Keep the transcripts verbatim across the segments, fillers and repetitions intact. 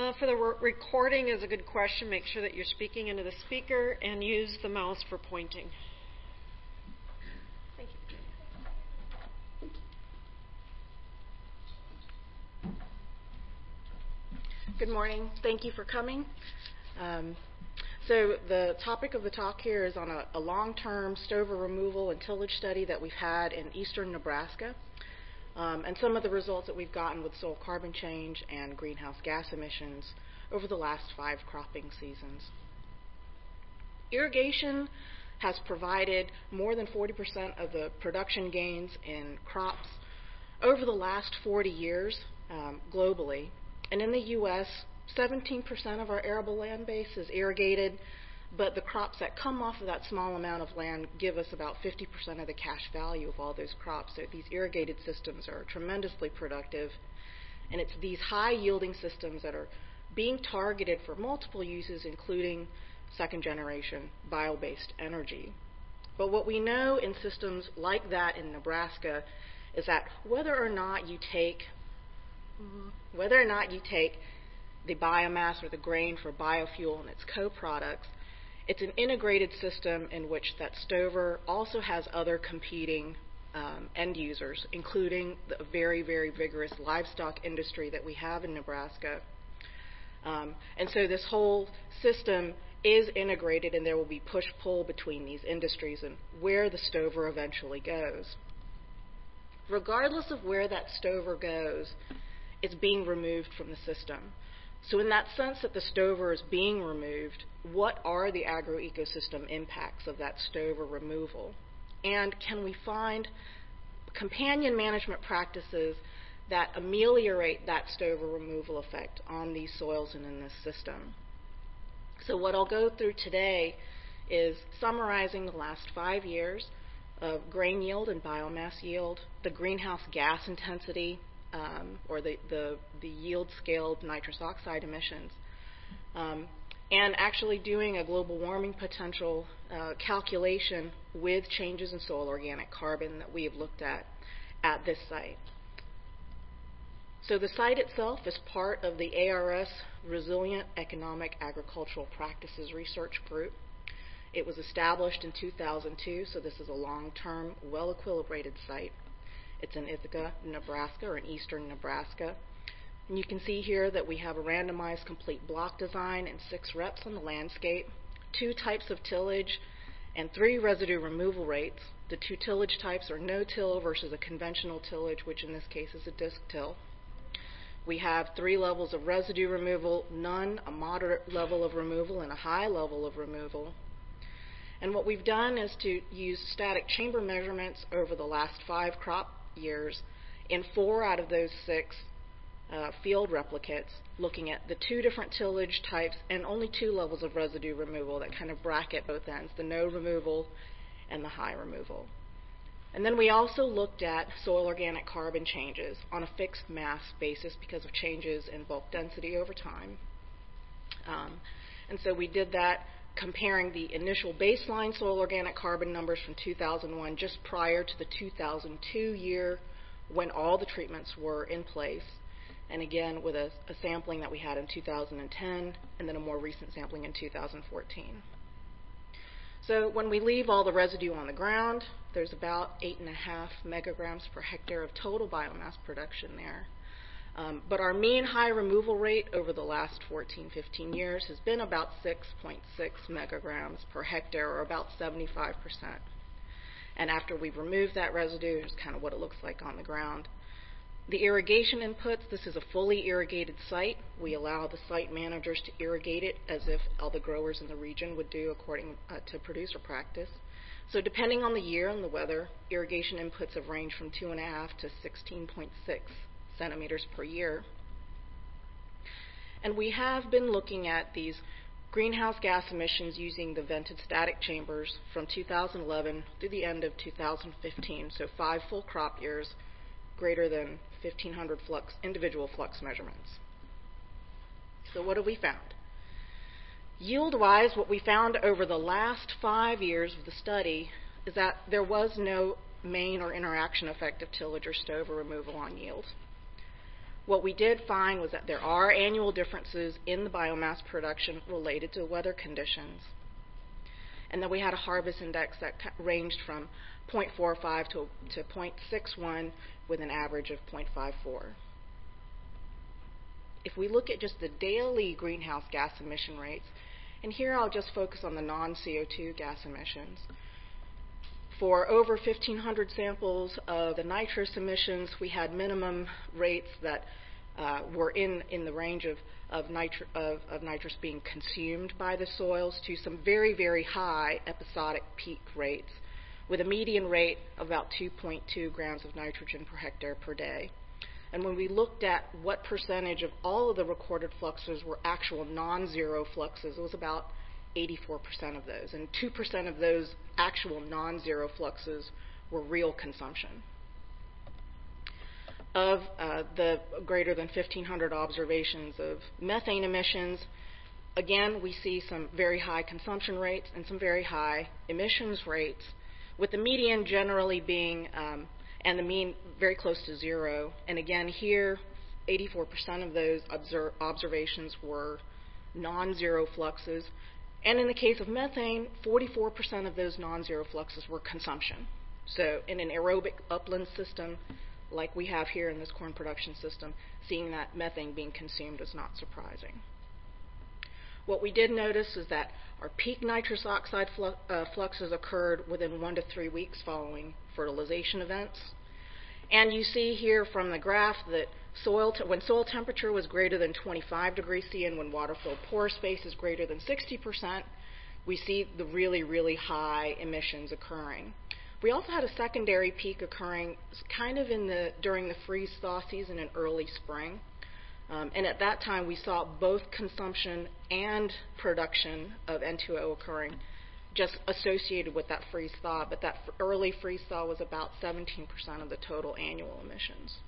Uh, for the re- recording is a good question. Make sure that you're speaking into the speaker and use the mouse for pointing. Thank you. Good morning. Thank you for coming. Um, so the topic of the talk here is on a, a long-term stover removal and tillage study that we've had in eastern Nebraska. Um, and some of the results that we've gotten with soil carbon change and greenhouse gas emissions over the last five cropping seasons. Irrigation has provided more than forty percent of the production gains in crops over the last forty years um, globally. And in the U S, seventeen percent of our arable land base is irrigated, but the crops that come off of that small amount of land give us about fifty percent of the cash value of all those crops. So these irrigated systems are tremendously productive, and it's these high-yielding systems that are being targeted for multiple uses, including second-generation bio-based energy. But what we know in systems like that in Nebraska is that whether or not you take whether or not you take the biomass or the grain for biofuel and its co-products, it's an integrated system in which that stover also has other competing um, end users, including the very, very vigorous livestock industry that we have in Nebraska. Um, and so this whole system is integrated, and there will be push-pull between these industries and where the stover eventually goes. Regardless of where that stover goes, it's being removed from the system. So in that sense that the stover is being removed, what are the agroecosystem impacts of that stover removal? And can we find companion management practices that ameliorate that stover removal effect on these soils and in this system? So what I'll go through today is summarizing the last five years of grain yield and biomass yield, the greenhouse gas intensity, Um, or the, the, the yield-scaled nitrous oxide emissions, um, and actually doing a global warming potential uh, calculation with changes in soil organic carbon that we have looked at at this site. So the site itself is part of the A R S Resilient Economic Agricultural Practices Research Group. It was established in two thousand two, so this is a long-term, well-equilibrated site. It's in Ithaca, Nebraska, or in eastern Nebraska. And you can see here that we have a randomized complete block design and six reps on the landscape, two types of tillage, and three residue removal rates. The two tillage types are no-till versus a conventional tillage, which in this case is a disc till. We have three levels of residue removal, none, a moderate level of removal, and a high level of removal. And what we've done is to use static chamber measurements over the last five crop years in four out of those six uh, field replicates, looking at the two different tillage types and only two levels of residue removal that kind of bracket both ends, the no removal and the high removal. And then we also looked at soil organic carbon changes on a fixed mass basis because of changes in bulk density over time. Um, and so we did that comparing the initial baseline soil organic carbon numbers from two thousand one, just prior to the two thousand two year when all the treatments were in place, and again with a, a sampling that we had in two thousand ten, and then a more recent sampling in two thousand fourteen. So when we leave all the residue on the ground, there's about eight and a half megagrams per hectare of total biomass production there. Um, but our mean high removal rate over the last fourteen, fifteen years has been about six point six megagrams per hectare, or about seventy-five percent. And after we've removed that residue, here's kind of what it looks like on the ground. The irrigation inputs, this is a fully irrigated site. We allow the site managers to irrigate it as if all the growers in the region would do according uh, to producer practice. So depending on the year and the weather, irrigation inputs have ranged from two point five to sixteen point six centimeters per year. And we have been looking at these greenhouse gas emissions using the vented static chambers from two thousand eleven through the end of two thousand fifteen, so five full crop years, greater than fifteen hundred flux, individual flux measurements. So what have we found? Yield-wise, what we found over the last five years of the study is that there was no main or interaction effect of tillage or stover removal on yield. What we did find was that there are annual differences in the biomass production related to weather conditions, and that we had a harvest index that ranged from zero point four five to, to zero point six one with an average of zero point five four. If we look at just the daily greenhouse gas emission rates, and here I'll just focus on the non-C O two gas emissions. For over fifteen hundred samples of the nitrous emissions, we had minimum rates that uh, were in, in the range of, of, nitri of, of nitrous being consumed by the soils to some very, very high episodic peak rates, with a median rate of about two point two grams of nitrogen per hectare per day. And when we looked at what percentage of all of the recorded fluxes were actual non-zero fluxes, it was about eighty-four percent of those, and two percent of those actual non-zero fluxes were real consumption. Of uh, the greater than fifteen hundred observations of methane emissions, again, we see some very high consumption rates and some very high emissions rates, with the median generally being, um, and the mean very close to zero. And again, here, eighty-four percent of those observ observations were non-zero fluxes. And in the case of methane, forty-four percent of those non-zero fluxes were consumption. So in an aerobic upland system, like we have here in this corn production system, seeing that methane being consumed is not surprising. What we did notice is that our peak nitrous oxide flu uh, fluxes occurred within one to three weeks following fertilization events. And you see here from the graph that soil when soil temperature was greater than twenty-five degrees C and when water-filled pore space is greater than sixty percent, we see the really, really high emissions occurring. We also had a secondary peak occurring kind of in the during the freeze-thaw season in early spring. Um, and at that time, we saw both consumption and production of N two O occurring, just associated with that freeze-thaw. But that early freeze-thaw was about seventeen percent of the total annual emissions.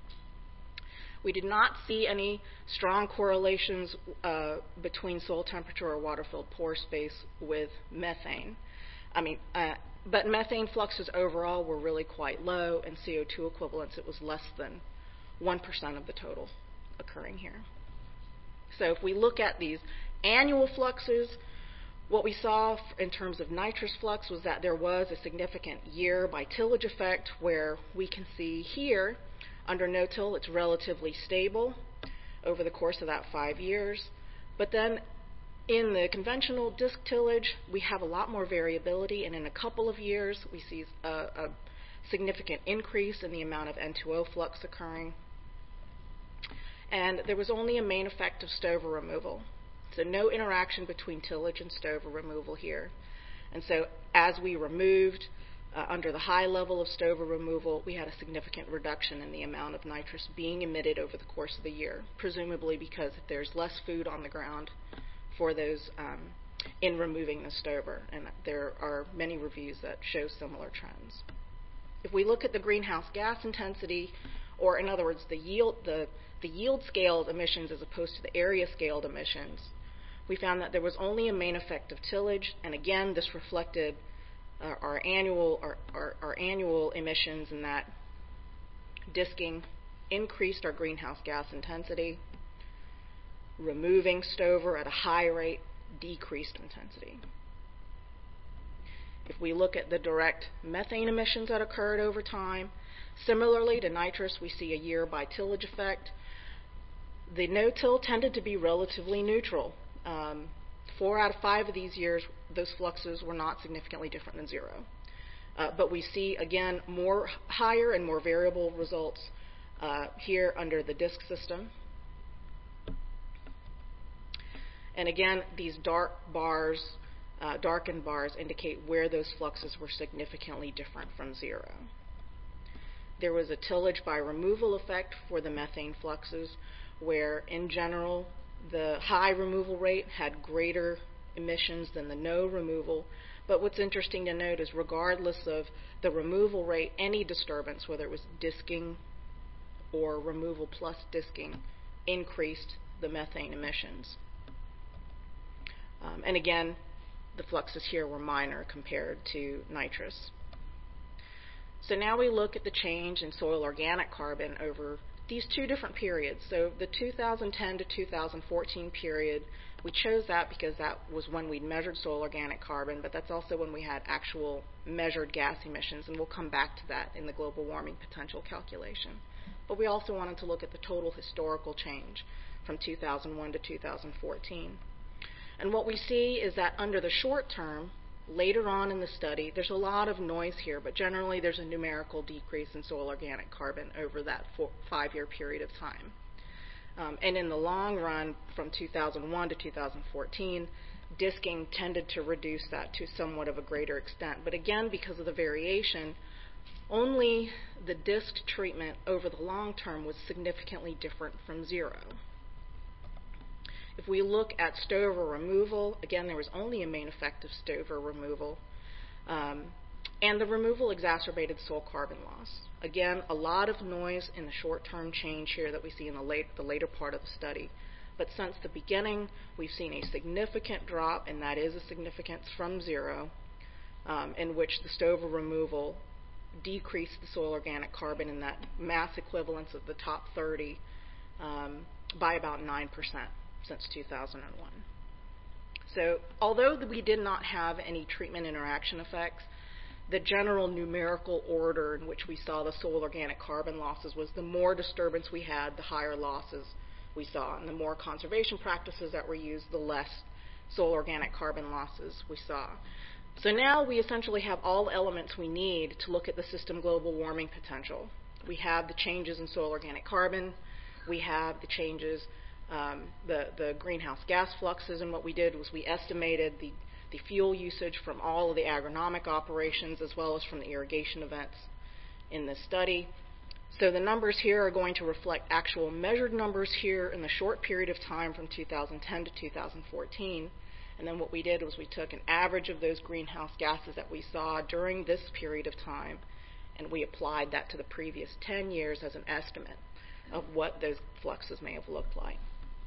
We did not see any strong correlations uh, between soil temperature or water-filled pore space with methane. I mean, uh, but methane fluxes overall were really quite low, and C O two equivalents, it was less than one percent of the total occurring here. So if we look at these annual fluxes, what we saw in terms of nitrous flux was that there was a significant year by tillage effect, where we can see here under no-till it's relatively stable over the course of that five years. But then in the conventional disc tillage, we have a lot more variability, and in a couple of years we see a, a significant increase in the amount of N two O flux occurring. And there was only a main effect of stover removal. So no interaction between tillage and stover removal here. And so as we removed uh, under the high level of stover removal, we had a significant reduction in the amount of nitrous being emitted over the course of the year, presumably because there's less food on the ground for those um, in removing the stover. And there are many reviews that show similar trends. If we look at the greenhouse gas intensity, or in other words, the yield, the, the yield scaled emissions as opposed to the area scaled emissions, we found that there was only a main effect of tillage, and again, this reflected uh, our annual our, our, our annual emissions, in that disking increased our greenhouse gas intensity, removing stover at a high rate decreased intensity. If we look at the direct methane emissions that occurred over time, similarly to nitrous, we see a year by tillage effect. The no-till tended to be relatively neutral. Um, four out of five of these years, those fluxes were not significantly different than zero. Uh, but we see, again, more higher and more variable results uh, here under the disc system. And again, these dark bars, uh, darkened bars, indicate where those fluxes were significantly different from zero. There was a tillage by removal effect for the methane fluxes, where in general the high removal rate had greater emissions than the no removal. But what's interesting to note is, regardless of the removal rate, any disturbance, whether it was disking or removal plus disking, increased the methane emissions. Um, and again, the fluxes here were minor compared to nitrous. So now we look at the change in soil organic carbon over these two different periods. So the two thousand ten to two thousand fourteen period, we chose that because that was when we measured soil organic carbon, but that's also when we had actual measured gas emissions, and we'll come back to that in the global warming potential calculation. But we also wanted to look at the total historical change from two thousand one to two thousand fourteen. And what we see is that under the short term, later on in the study, there's a lot of noise here, but generally there's a numerical decrease in soil organic carbon over that four, five-year period of time. Um, and in the long run, from two thousand one to two thousand fourteen, disking tended to reduce that to somewhat of a greater extent. But again, because of the variation, only the disk treatment over the long term was significantly different from zero. If we look at stover removal, again, there was only a main effect of stover removal, um, and the removal exacerbated soil carbon loss. Again, a lot of noise in the short-term change here that we see in the, late, the later part of the study. But since the beginning, we've seen a significant drop, and that is a significance from zero, um, in which the stover removal decreased the soil organic carbon in that mass equivalence of the top thirty um, by about nine percent since two thousand one. So although we did not have any treatment interaction effects, the general numerical order in which we saw the soil organic carbon losses was the more disturbance we had, the higher losses we saw, and the more conservation practices that were used, the less soil organic carbon losses we saw. So now we essentially have all the elements we need to look at the system global warming potential. We have the changes in soil organic carbon, we have the changes, um, the, the greenhouse gas fluxes, and what we did was we estimated the, the fuel usage from all of the agronomic operations as well as from the irrigation events in this study. So the numbers here are going to reflect actual measured numbers here in the short period of time from two thousand ten to two thousand fourteen. And then what we did was we took an average of those greenhouse gases that we saw during this period of time, and we applied that to the previous ten years as an estimate of what those fluxes may have looked like.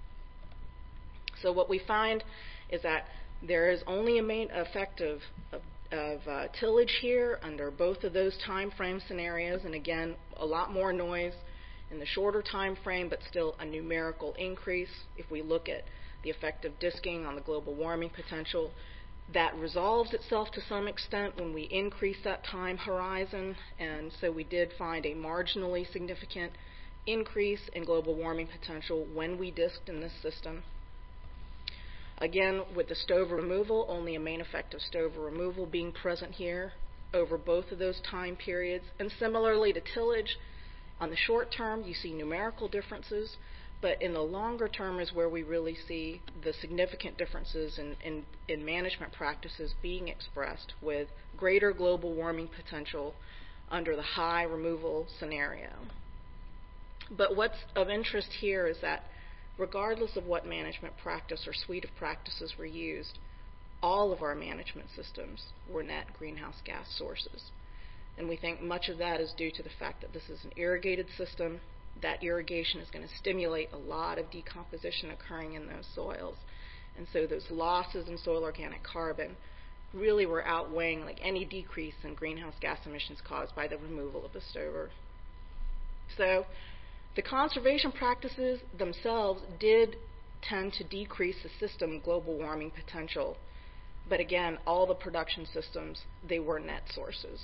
So what we find is that there is only a main effect of, of, of uh, tillage here under both of those time frame scenarios, and again, a lot more noise in the shorter time frame, but still a numerical increase. If we look at the effect of disking on the global warming potential, that resolves itself to some extent when we increase that time horizon, and so we did find a marginally significant increase in global warming potential when we disked in this system. Again, with the stover removal, only a main effect of stover removal being present here over both of those time periods. And similarly to tillage, on the short term, you see numerical differences, but in the longer term is where we really see the significant differences in, in, in management practices being expressed with greater global warming potential under the high removal scenario. But what's of interest here is that regardless of what management practice or suite of practices were used, all of our management systems were net greenhouse gas sources. And we think much of that is due to the fact that this is an irrigated system. That irrigation is going to stimulate a lot of decomposition occurring in those soils. And so those losses in soil organic carbon really were outweighing like any decrease in greenhouse gas emissions caused by the removal of the stover. So the conservation practices themselves did tend to decrease the system global warming potential. But again, all the production systems, they were net sources.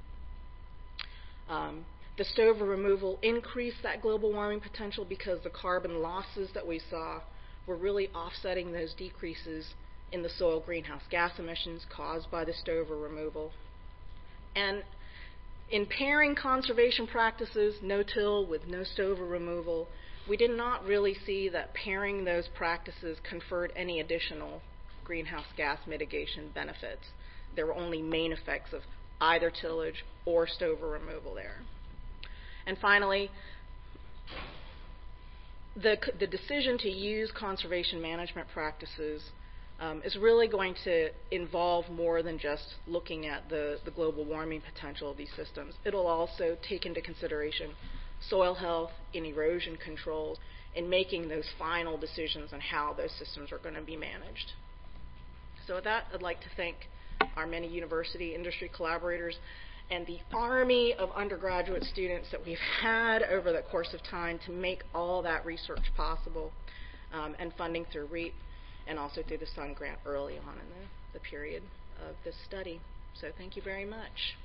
Um, the stover removal increased that global warming potential because the carbon losses that we saw were really offsetting those decreases in the soil greenhouse gas emissions caused by the stover removal. And in pairing conservation practices, no-till with no stover removal, we did not really see that pairing those practices conferred any additional greenhouse gas mitigation benefits. There were only main effects of either tillage or stover removal there. And finally, the, the decision to use conservation management practices um, is really going to involve more than just looking at the, the global warming potential of these systems. It'll also take into consideration soil health and erosion controls in making those final decisions on how those systems are going to be managed. So with that, I'd like to thank our many university industry collaborators and the army of undergraduate students that we've had over the course of time to make all that research possible, um, and funding through REAP and also through the Sun Grant early on in the, the period of this study. So thank you very much.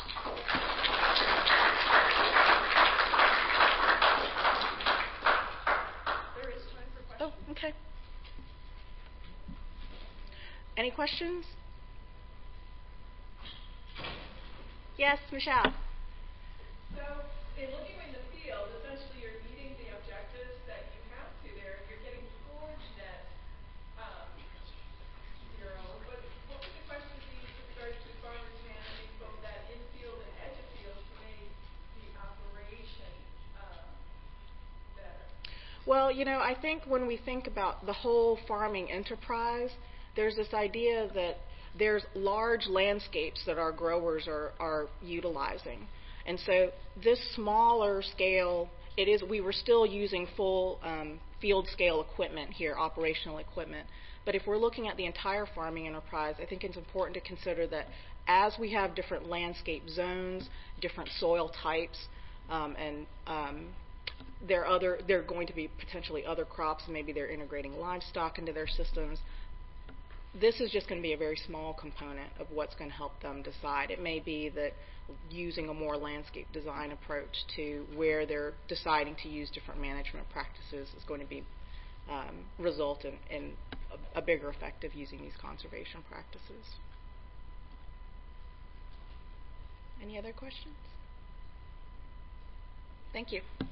There is time for questions. Oh, okay. Any questions? Yes, Michelle. So, in looking in the field, essentially you're meeting the objectives that you have to there. You're getting towards net um, zero. But what would the question be with regards to farmers managing both that in-field and edge-of-field to make the operation um, better? Well, you know, I think when we think about the whole farming enterprise, there's this idea that there's large landscapes that our growers are, are utilizing. And so this smaller scale, it is, we were still using full um, field scale equipment here, operational equipment. But if we're looking at the entire farming enterprise, I think it's important to consider that as we have different landscape zones, different soil types, um, and um, there are other, there are going to be potentially other crops, maybe they're integrating livestock into their systems. This is just going to be a very small component of what's going to help them decide. It may be that using a more landscape design approach to where they're deciding to use different management practices is going to be um, result in, in a, a bigger effect of using these conservation practices. Any other questions? Thank you.